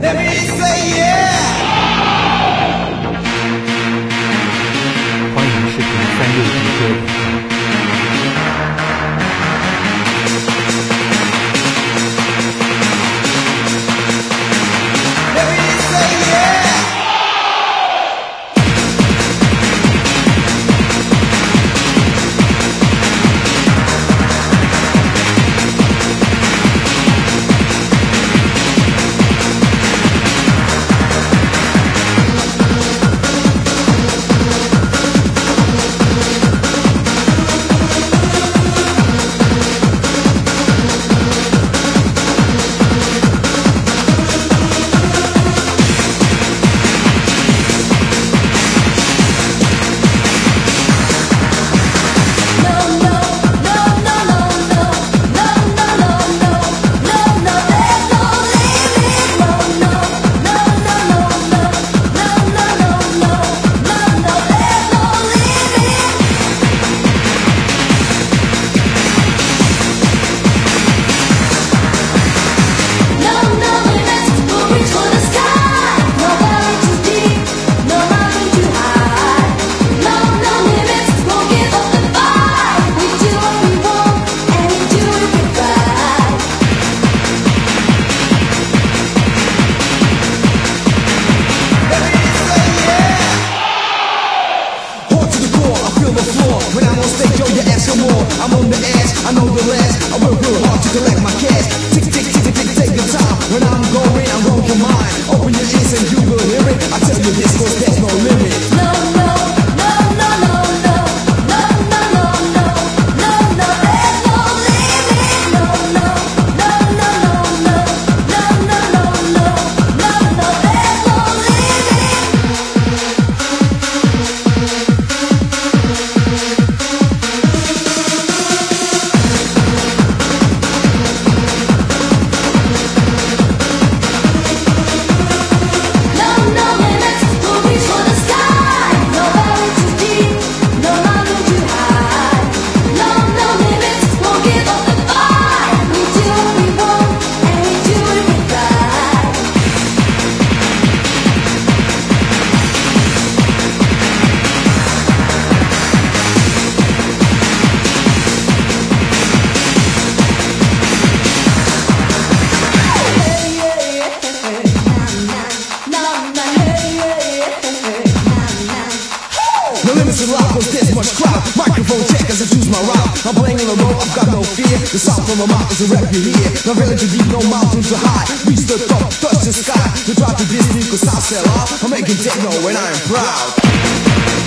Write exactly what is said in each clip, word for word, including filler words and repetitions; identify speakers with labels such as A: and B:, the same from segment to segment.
A: Let me say yeah。
B: 欢迎视频三六零歌点赞。
A: I'm on the edge, I know the last. I work real hard to collect my cash. Tick, tick, tick, tick, tick, take your time. When I'm going, I'm going for mine. Open your ears and you will hear it. I tell you this, cause there's no limit.
C: No, no, no, no, no, no. No, no, no, no. No, no, there's no limit. No, no, no, no, no, no. No, no, no, no. No, no, there's no limit.
A: Microphone check as I choose my route. I'm playing on the road, I've got no fear. The sound from my mouth is a rap you hear. No village too deep, no mountain too high. Reach the top, touch the sky. You try to diss me cause I sell out. I'm making techno when I am proud.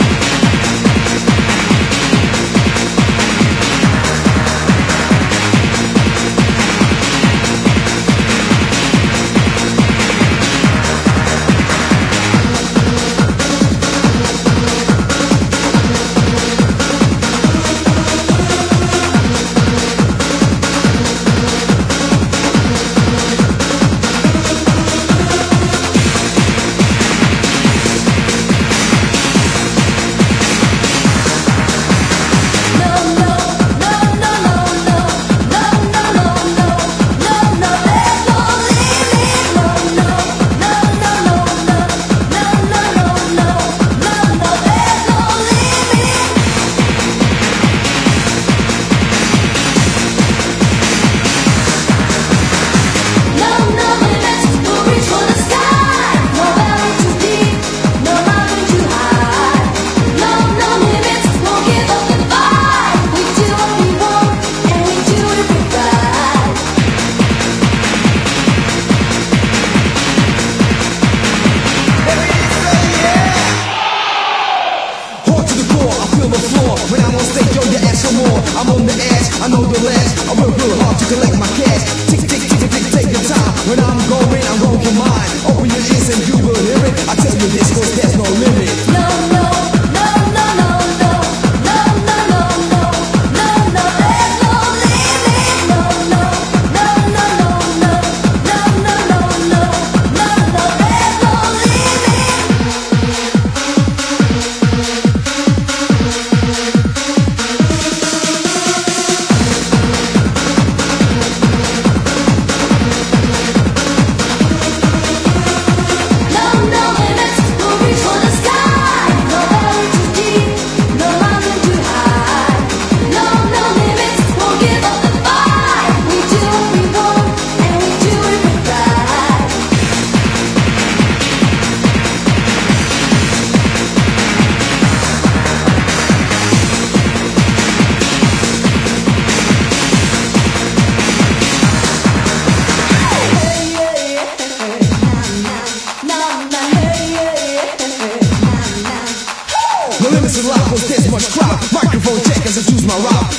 A: I'm on the edge, I know the last. I work real hard to collect my cash. Tick, tick, tick, tick, take your time. When I'm going, I'm going for mine. Open your ears and you will hear it. I tell you this cause there's no limit.
C: No, no, no, no, no, no. No, no, no, no. No, no, there's no limit. No, no, no, no, no, no. No, no, no, no. No, no, there's no limit.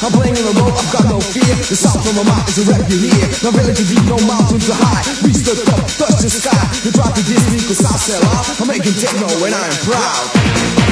A: I'm playing on the road, I've got no fear. The sound from my mouth is a rap you hear. No village too deep, no mountain too high. Reach the top, touch the sky. You try to diss me cause I sell out. I'm making techno when I am proud.